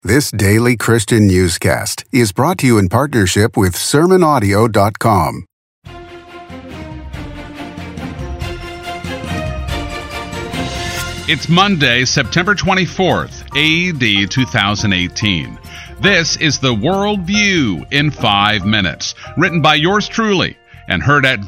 This daily Christian newscast is brought to you in partnership with SermonAudio.com. It's Monday, September 24th, A.D. 2018. This is the World View in 5 minutes, written by yours truly and heard at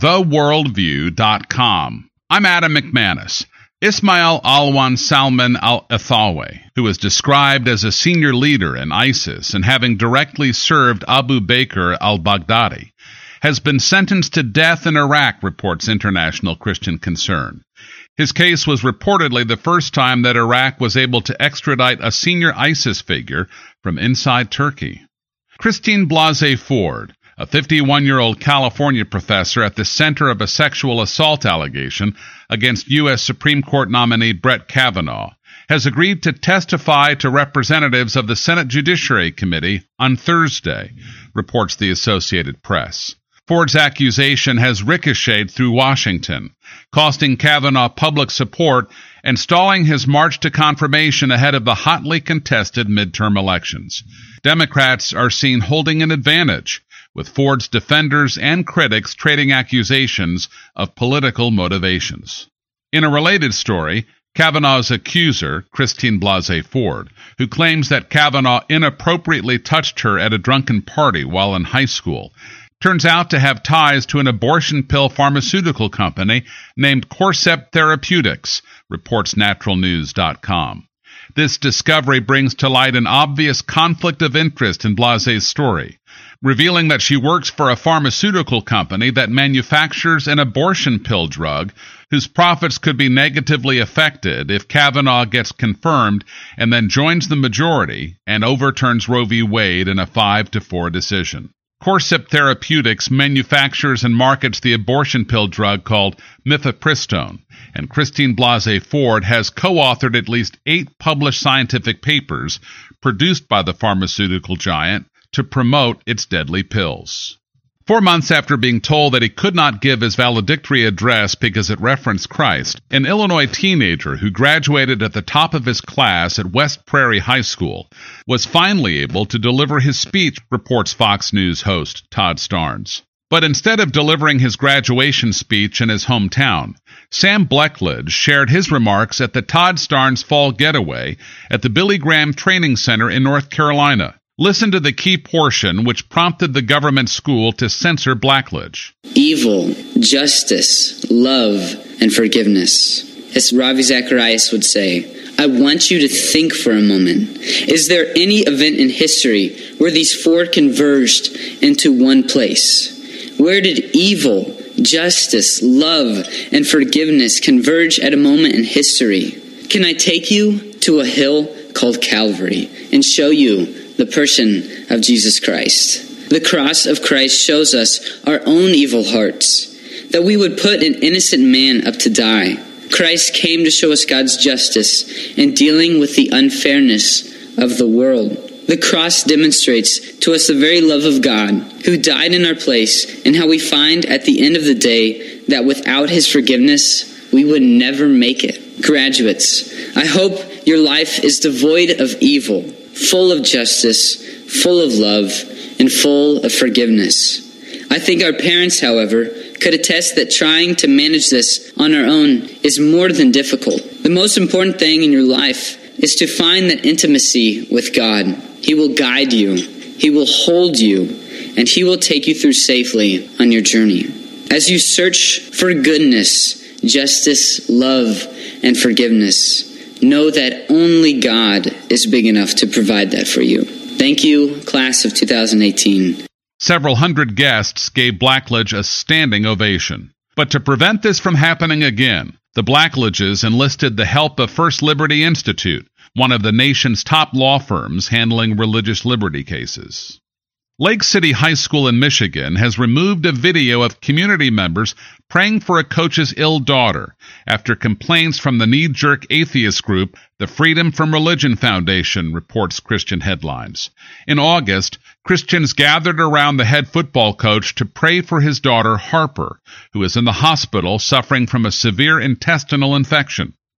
theworldview.com. I'm Adam McManus. Ismail Alwan Salman al-Athawi, who is described as a senior leader in ISIS and having directly served Abu Bakr al-Baghdadi, has been sentenced to death in Iraq, reports International Christian Concern. His case was reportedly the first time that Iraq was able to extradite a senior ISIS figure from inside Turkey. Christine Blasey Ford, a 51-year-old California professor at the center of a sexual assault allegation against U.S. Supreme Court nominee Brett Kavanaugh, has agreed to testify to representatives of the Senate Judiciary Committee on Thursday, reports the Associated Press. Ford's accusation has ricocheted through Washington, costing Kavanaugh public support and stalling his march to confirmation ahead of the hotly contested midterm elections. Democrats are seen holding an advantage, with Ford's defenders and critics trading accusations of political motivations. In a related story, Kavanaugh's accuser, Christine Blasey Ford, who claims that Kavanaugh inappropriately touched her at a drunken party while in high school, turns out to have ties to an abortion pill pharmaceutical company named Corcept Therapeutics, reports naturalnews.com. This discovery brings to light an obvious conflict of interest in Blasey's story, revealing that she works for a pharmaceutical company that manufactures an abortion pill drug whose profits could be negatively affected if Kavanaugh gets confirmed and then joins the majority and overturns Roe v. Wade in a 5-4 decision. Corcept Therapeutics manufactures and markets the abortion pill drug called mifepristone, and Christine Blasey Ford has co-authored at least 8 published scientific papers produced by the pharmaceutical giant to promote its deadly pills. 4 months after being told that he could not give his valedictory address because it referenced Christ, an Illinois teenager who graduated at the top of his class at West Prairie High School was finally able to deliver his speech, reports Fox News host Todd Starnes. But instead of delivering his graduation speech in his hometown, Sam Blackledge shared his remarks at the Todd Starnes Fall Getaway at the Billy Graham Training Center in North Carolina. Listen to the key portion which prompted the government school to censor Blackledge. Evil, justice, love, and forgiveness. As Ravi Zacharias would say, I want you to think for a moment. Is there any event in history where these 4 converged into one place? Where did evil, justice, love, and forgiveness converge at a moment in history? Can I take you to a hill called Calvary and show you the person of Jesus Christ? The cross of Christ shows us our own evil hearts, that we would put an innocent man up to die. Christ came to show us God's justice in dealing with the unfairness of the world. The cross demonstrates to us the very love of God, who died in our place, and how we find at the end of the day that without his forgiveness, we would never make it. Graduates, I hope your life is devoid of evil, full of justice, full of love, and full of forgiveness. I think our parents, however, could attest that trying to manage this on our own is more than difficult. The most important thing in your life is to find that intimacy with God. He will guide you, He will hold you, and He will take you through safely on your journey. As you search for goodness, justice, love, and forgiveness, know that only God is big enough to provide that for you. Thank you, class of 2018. Several hundred guests gave Blackledge a standing ovation. But to prevent this from happening again, the Blackledges enlisted the help of First Liberty Institute, one of the nation's top law firms handling religious liberty cases. Lake City High School in Michigan has removed a video of community members praying for a coach's ill daughter after complaints from the knee-jerk atheist group, the Freedom from Religion Foundation, reports Christian Headlines. In August, Christians gathered around the head football coach to pray for his daughter Harper, who is in the hospital suffering from a severe intestinal infection.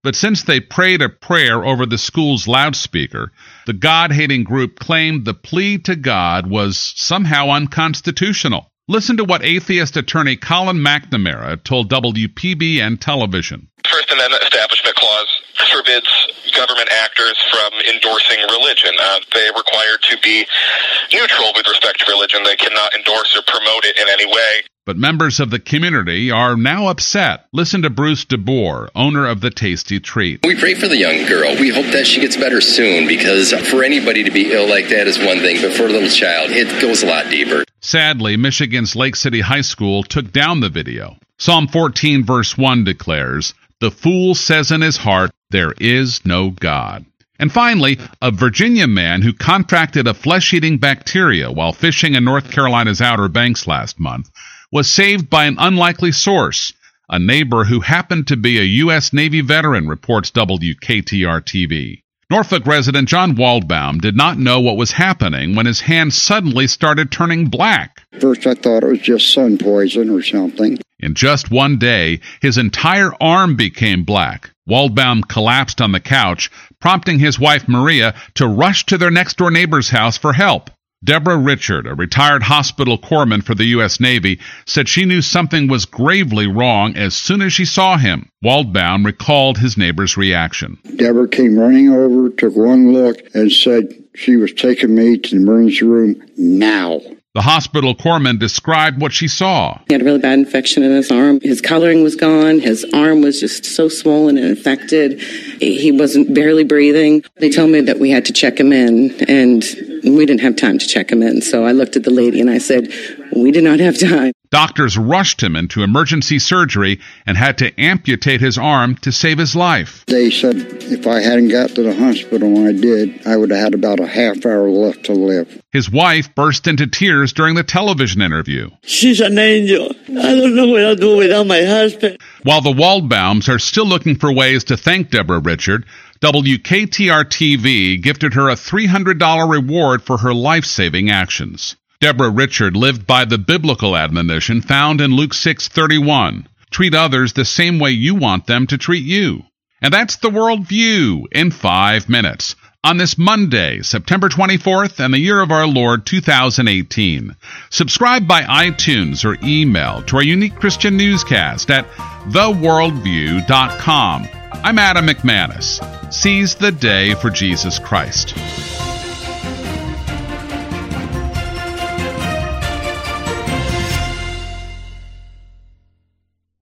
But since they prayed a prayer over the school's loudspeaker, the God-hating group claimed the plea to God was somehow unconstitutional. Listen to what atheist attorney Colin McNamara told WPBN television. First Amendment Establishment Clause forbids government actors from endorsing religion. They are required to be neutral with respect to religion. They cannot endorse or promote it in any way. But members of the community are now upset. Listen to Bruce DeBoer, owner of the Tasty Treat. We pray for the young girl. We hope that she gets better soon, because for anybody to be ill like that is one thing, but for a little child, it goes a lot deeper. Sadly, Michigan's Lake City High School took down the video. Psalm 14 verse 1 declares, "The fool says in his heart, there is no God." And finally, a Virginia man who contracted a flesh-eating bacteria while fishing in North Carolina's Outer Banks last month was saved by an unlikely source, a neighbor who happened to be a U.S. Navy veteran, reports WKTR-TV. Norfolk resident John Waldbaum did not know what was happening when his hand suddenly started turning black. First, I thought it was just sun poison or something. In just one day, his entire arm became black. Waldbaum collapsed on the couch, prompting his wife Maria to rush to their next-door neighbor's house for help. Deborah Richard, a retired hospital corpsman for the U.S. Navy, said she knew something was gravely wrong as soon as she saw him. Waldbaum recalled his neighbor's reaction. Deborah came running over, took one look, and said she was taking me to the emergency room now. The hospital corpsman described what she saw. He had a really bad infection in his arm. His coloring was gone. His arm was just so swollen and infected. He wasn't barely breathing. They told me that we had to check him in, and we didn't have time to check him in. So I looked at the lady and I said, we did not have time. Doctors rushed him into emergency surgery and had to amputate his arm to save his life. They said if I hadn't got to the hospital when I did, I would have had about a half hour left to live. His wife burst into tears during the television interview. She's an angel. I don't know what I'll do without my husband. While the Waldbaums are still looking for ways to thank Deborah Richard, WKTR-TV gifted her a $300 reward for her life-saving actions. Deborah Richard lived by the biblical admonition found in Luke 6:31. Treat others the same way you want them to treat you. And that's the World View in 5 minutes on this Monday, September 24th, and the year of our Lord 2018. Subscribe by iTunes or email to our unique Christian newscast at theworldview.com. I'm Adam McManus. Seize the day for Jesus Christ.